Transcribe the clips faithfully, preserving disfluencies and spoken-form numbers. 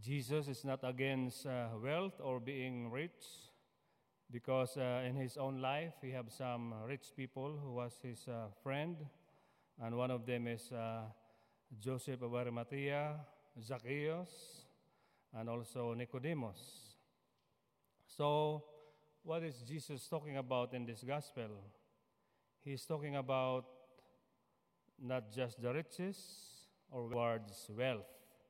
Jesus is not against uh, wealth or being rich, because uh, in his own life he have some rich people who was his uh, friend, and one of them is uh, Joseph of Arimathea, Zacchaeus, and also Nicodemus. So, what is Jesus talking about in this gospel? He's talking about not just the riches or towards wealth.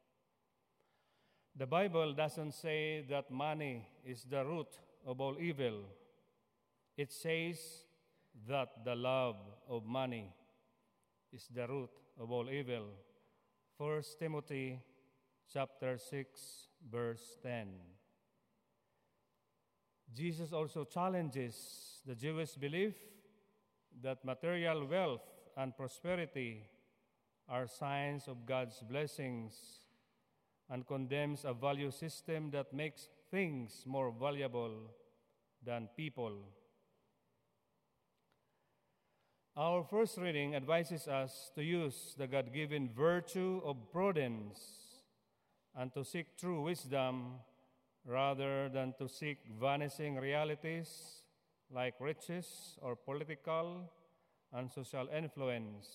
The Bible doesn't say that money is the root of all evil. It says that the love of money is the root of all evil. First Timothy chapter six, verse ten. Jesus also challenges the Jewish belief that material wealth and prosperity are signs of God's blessings, and condemns a value system that makes things more valuable than people. Our first reading advises us to use the God-given virtue of prudence and to seek true wisdom rather than to seek vanishing realities like riches or political and social influence.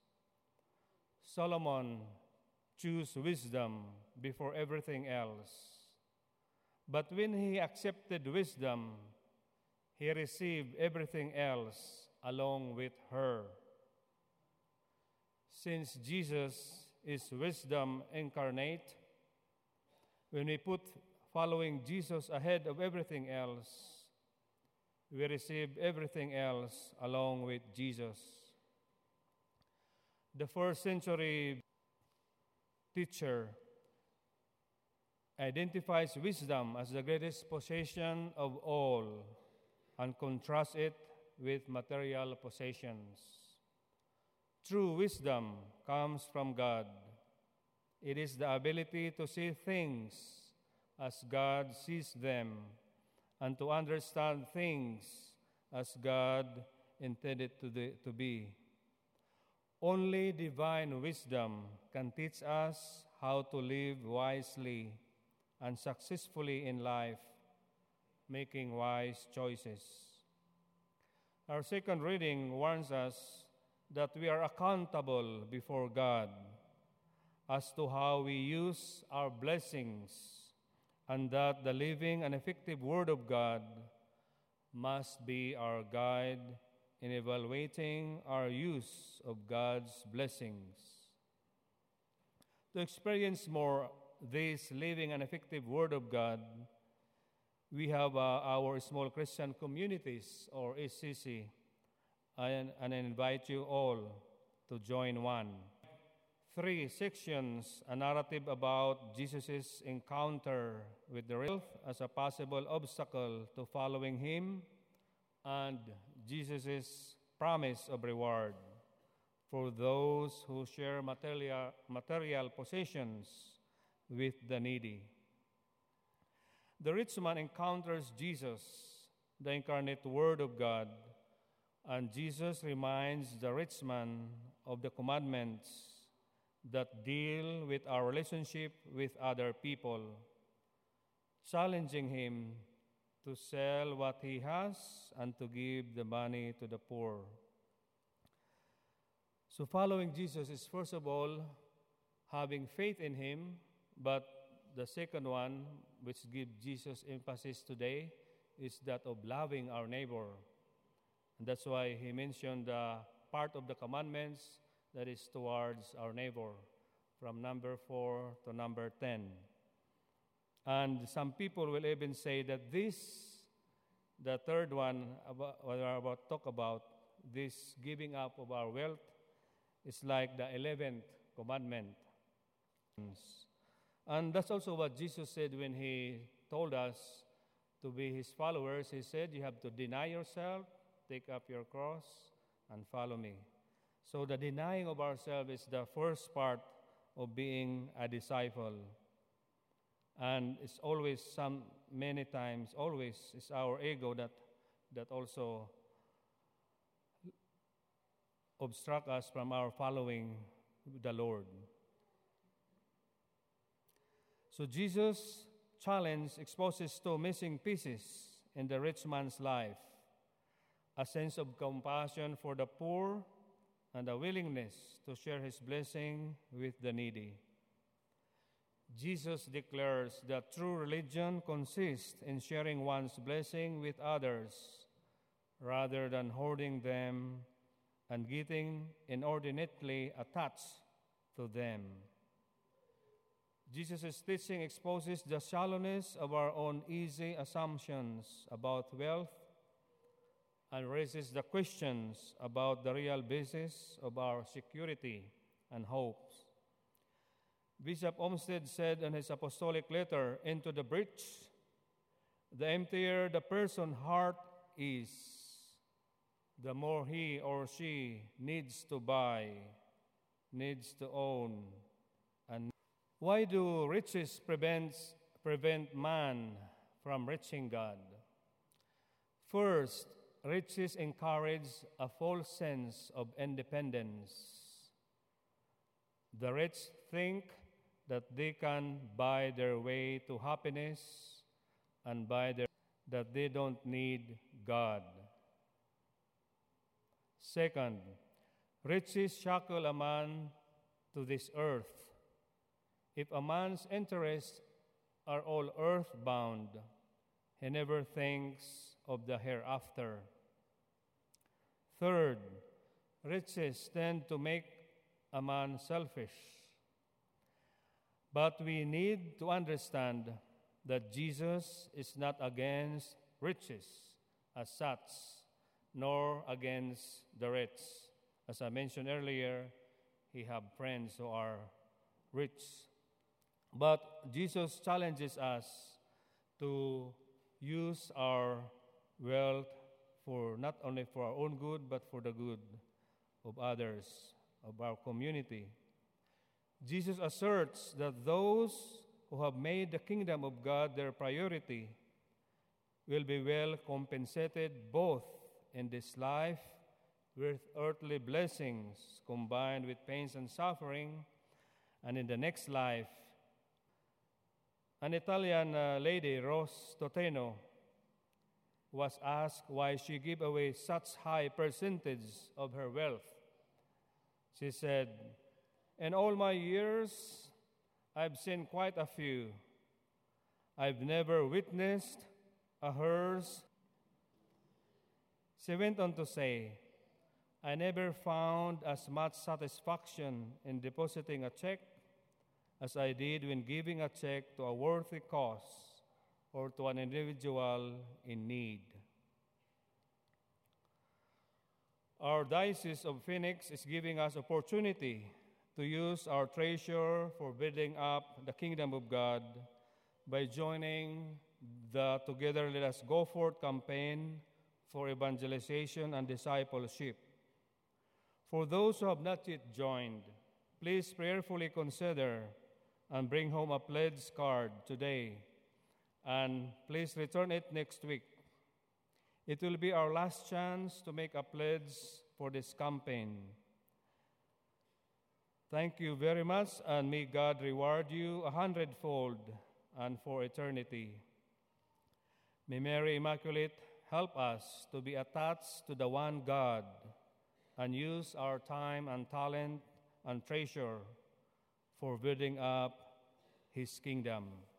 Solomon chose wisdom before everything else. But when he accepted wisdom, he received everything else along with her. Since Jesus is wisdom incarnate, when we put following Jesus ahead of everything else, we receive everything else along with Jesus. The first century teacher identifies wisdom as the greatest possession of all and contrasts it with material possessions. True wisdom comes from God. It is the ability to see things as God sees them and to understand things as God intended to, de- to be. Only divine wisdom can teach us how to live wisely and successfully in life, making wise choices. Our second reading warns us that we are accountable before God as to how we use our blessings, and that the living and effective Word of God must be our guide in evaluating our use of God's blessings. To experience more this living and effective Word of God, we have uh, our small Christian communities, or S C C, and, and I invite you all to join one. Three sections, a narrative about Jesus' encounter with the wealth as a possible obstacle to following him, and Jesus' promise of reward for those who share material, material possessions with the needy. The rich man encounters Jesus, the incarnate Word of God, and Jesus reminds the rich man of the commandments that deal with our relationship with other people, challenging him to sell what he has and to give the money to the poor. So following Jesus is, first of all, having faith in him, but the second one, which gives Jesus emphasis today, is that of loving our neighbor. And that's why he mentioned the part of the commandments that is towards our neighbor, from number four to number ten. And some people will even say that this, the third one, about, what we're about to talk about, this giving up of our wealth, is like the eleventh commandment. And that's also what Jesus said when he told us to be his followers. He said, you have to deny yourself, take up your cross, and follow me. So the denying of ourselves is the first part of being a disciple. And it's always, some many times, always is our ego that, that also obstruct us from our following the Lord. So Jesus' challenge exposes two missing pieces in the rich man's life: a sense of compassion for the poor and a willingness to share his blessing with the needy. Jesus declares that true religion consists in sharing one's blessing with others rather than hoarding them and getting inordinately attached to them. Jesus' teaching exposes the shallowness of our own easy assumptions about wealth and raises the questions about the real basis of our security and hopes. Bishop Olmsted said in his apostolic letter, "Into the breach, the emptier the person's heart is, the more he or she needs to buy, needs to own." And why do riches prevents, prevent man from reaching God? First, riches encourage a false sense of independence. The rich think that they can buy their way to happiness and buy their, that they don't need God. Second, riches shackle a man to this earth. If a man's interests are all earthbound, he never thinks of the hereafter. Third, riches tend to make a man selfish. But we need to understand that Jesus is not against riches as such, nor against the rich. As I mentioned earlier, he have friends who are rich. But Jesus challenges us to use our wealth for not only for our own good, but for the good of others, of our community. Jesus asserts that those who have made the kingdom of God their priority will be well compensated both in this life with earthly blessings combined with pains and suffering, and in the next life. An Italian uh, lady, Rose Toteno, was asked why she gave away such high percentage of her wealth. She said, "In all my years, I've seen quite a few. I've never witnessed a hearse." She went on to say, "I never found as much satisfaction in depositing a check as I did when giving a check to a worthy cause or to an individual in need." Our Diocese of Phoenix is giving us opportunity to use our treasure for building up the kingdom of God by joining the Together Let Us Go Forth campaign for evangelization and discipleship. For those who have not yet joined, please prayerfully consider and bring home a pledge card today, and please return it next week. It will be our last chance to make a pledge for this campaign. Thank you very much, and may God reward you a hundredfold and for eternity. May Mary Immaculate help us to be attached to the one God and use our time and talent and treasure for building up His kingdom.